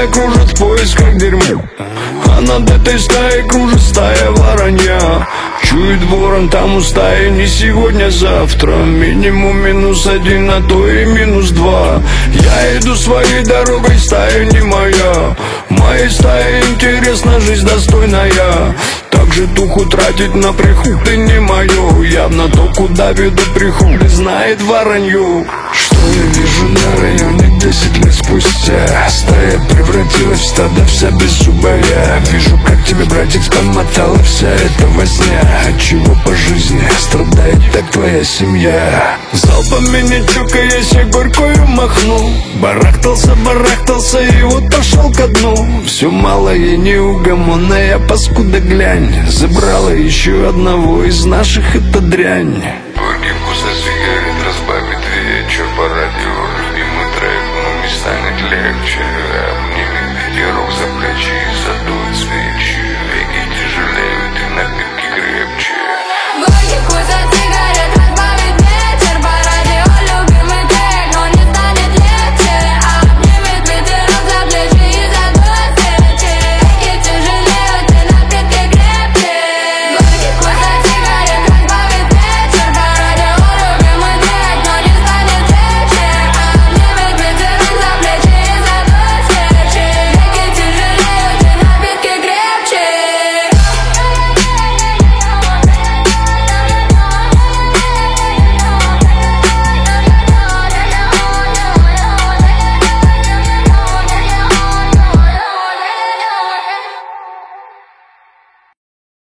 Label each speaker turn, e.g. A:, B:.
A: стая кружит в поисках дерьма, а над этой стаей кружит стая воронья. Чует ворон там у стаи не сегодня, завтра. Минимум -1, а то и -2. Я иду своей дорогой, стая не моя. Моей стае интересна жизнь достойная. Так же туху тратить на приходы не мое. Явно то, куда ведут приходы, знает воронью. Что я вижу на районе 10 лет спустя? Стая превратилась в стадо, вся беззубая. Вижу, как тебе, братик, помотала вся эта возня. Отчего по жизни страдает так твоя семья? Залпами не чокаясь, я горькую махнул. Барахтался и вот пошел ко дну. Все малое неугомонная паскуда, глянь. Забрала еще одного из наших, эта дрянь.